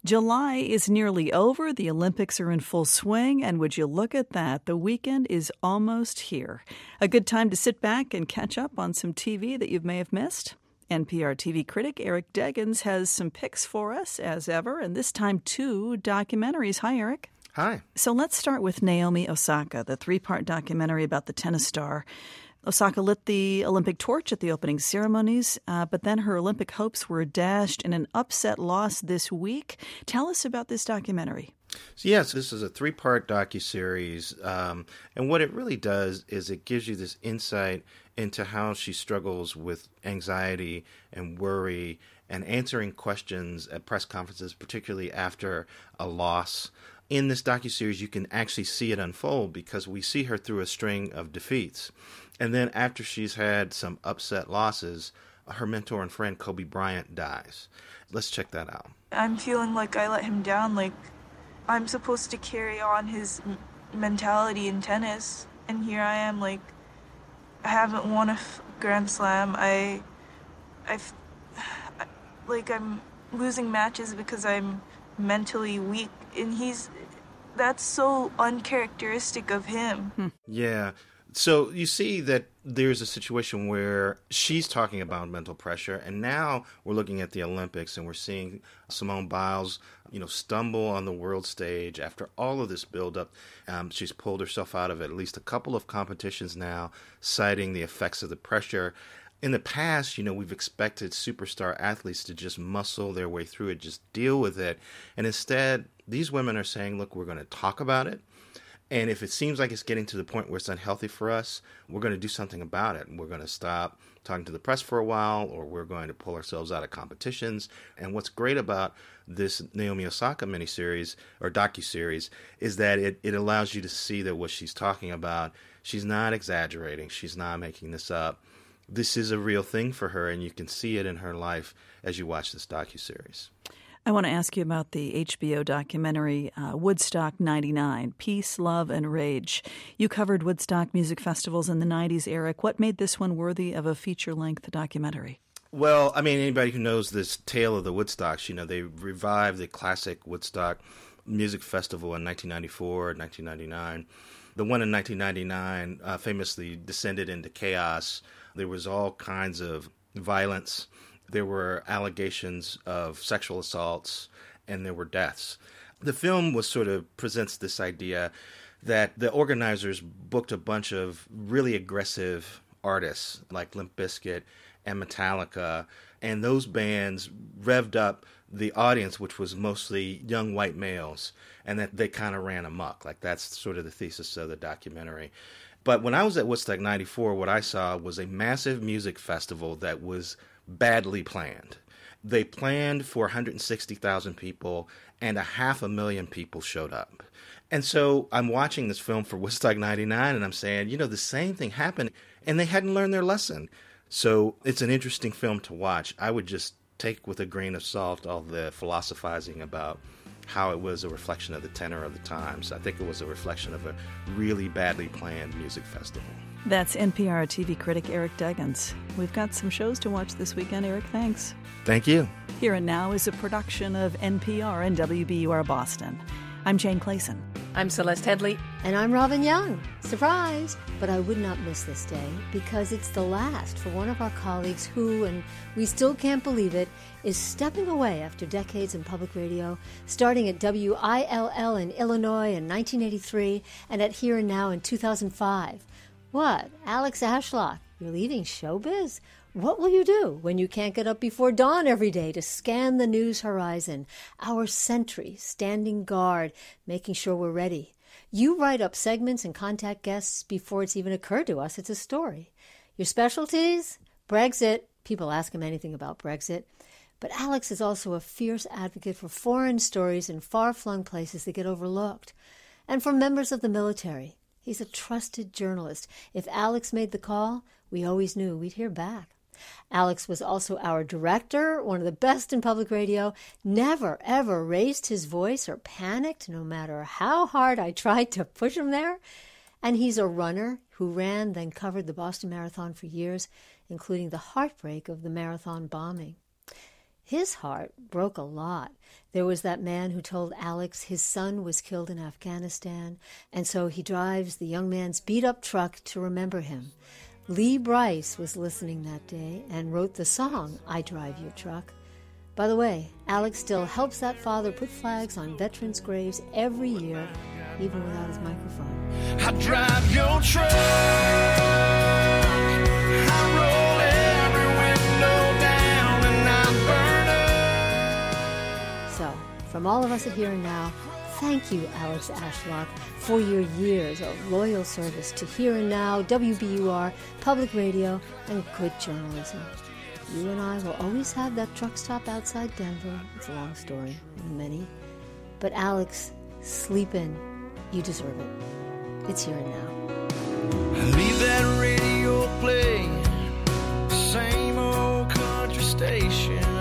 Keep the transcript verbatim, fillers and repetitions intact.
July is nearly over, the Olympics are in full swing, and would you look at that, the weekend is almost here. A good time to sit back and catch up on some T V that you may have missed. N P R T V critic Eric Deggans has some picks for us, as ever, and this time two documentaries. Hi, Eric. Hi. So let's start with Naomi Osaka, the three-part documentary about the tennis star. Osaka lit the Olympic torch at the opening ceremonies, uh, but then her Olympic hopes were dashed in an upset loss this week. Tell us about this documentary. So yes, this is a three-part docuseries, um, and what it really does is it gives you this insight into how she struggles with anxiety and worry and answering questions at press conferences, particularly after a loss. In this docuseries, you can actually see it unfold because we see her through a string of defeats. And then after she's had some upset losses, her mentor and friend Kobe Bryant dies. Let's check that out. I'm feeling like I let him down, like I'm supposed to carry on his m- mentality in tennis. And here I am, like, I haven't won a f- Grand Slam. I, I've, I, like, I'm losing matches because I'm mentally weak. And he's, that's so uncharacteristic of him. Hmm. Yeah. So you see that there's a situation where she's talking about mental pressure, and now we're looking at the Olympics and we're seeing Simone Biles, you know, stumble on the world stage after all of this buildup. Um, she's pulled herself out of at least a couple of competitions now, citing the effects of the pressure. In the past, you know, we've expected superstar athletes to just muscle their way through it, just deal with it. And instead, these women are saying, look, we're going to talk about it. And if it seems like it's getting to the point where it's unhealthy for us, we're going to do something about it. We're going to stop talking to the press for a while, or we're going to pull ourselves out of competitions. And what's great about this Naomi Osaka miniseries or docuseries is that it, it allows you to see that what she's talking about, she's not exaggerating. She's not making this up. This is a real thing for her, and you can see it in her life as you watch this docuseries. I want to ask you about the H B O documentary uh, Woodstock ninety-nine, Peace, Love, and Rage. You covered Woodstock music festivals in the nineties, Eric. What made this one worthy of a feature-length documentary? Well, I mean, anybody who knows this tale of the Woodstocks, you know, they revived the classic Woodstock Music Festival in nineteen ninety-four, nineteen ninety-nine. The one in nineteen ninety-nine uh, famously descended into chaos. There was all kinds of violence. There were allegations of sexual assaults, and there were deaths. The film was sort of presents this idea that the organizers booked a bunch of really aggressive artists like Limp Bizkit and Metallica, and those bands revved up the audience, which was mostly young white males, and that they kind of ran amok. Like, that's sort of the thesis of the documentary. But when I was at Woodstock ninety-four, what I saw was a massive music festival that was badly planned. They planned for one hundred sixty thousand people, and a half a million people showed up. And so I'm watching this film for Woodstock ninety-nine, and I'm saying, you know, the same thing happened, and they hadn't learned their lesson. So it's an interesting film to watch. I would just take with a grain of salt all the philosophizing about how it was a reflection of the tenor of the times. I think it was a reflection of a really badly planned music festival. That's N P R T V critic Eric Deggans. We've got some shows to watch this weekend, Eric. Thanks. Thank you. Here and Now is a production of N P R and W B U R Boston. I'm Jane Clayson. I'm Celeste Headley. And I'm Robin Young. Surprise! But I would not miss this day because it's the last for one of our colleagues who, and we still can't believe it, is stepping away after decades in public radio, starting at W I L L in Illinois in nineteen eighty-three and at Here and Now in two thousand five. What? Alex Ashlock, you're leaving showbiz? What will you do when you can't get up before dawn every day to scan the news horizon? Our sentry, standing guard, making sure we're ready. You write up segments and contact guests before it's even occurred to us it's a story. Your specialties? Brexit. People ask him anything about Brexit. But Alex is also a fierce advocate for foreign stories in far-flung places that get overlooked. And for members of the military. He's a trusted journalist. If Alex made the call, we always knew we'd hear back. Alex was also our director, one of the best in public radio, never, ever raised his voice or panicked, no matter how hard I tried to push him there. And he's a runner who ran, then covered the Boston Marathon for years, including the heartbreak of the marathon bombing. His heart broke a lot. There was that man who told Alex his son was killed in Afghanistan, and so he drives the young man's beat-up truck to remember him. Lee Brice was listening that day and wrote the song, I Drive Your Truck. By the way, Alex still helps that father put flags on veterans' graves every year, even without his microphone. I drive your truck, I roll every window down and I burn up. So, from all of us at Here and Now, thank you, Alex Ashlock, for your years of loyal service to Here and Now, W B U R, public radio, and good journalism. You and I will always have that truck stop outside Denver. It's a long story, many. But Alex, sleep in. You deserve it. It's Here and Now. Leave that radio playing, same old country station.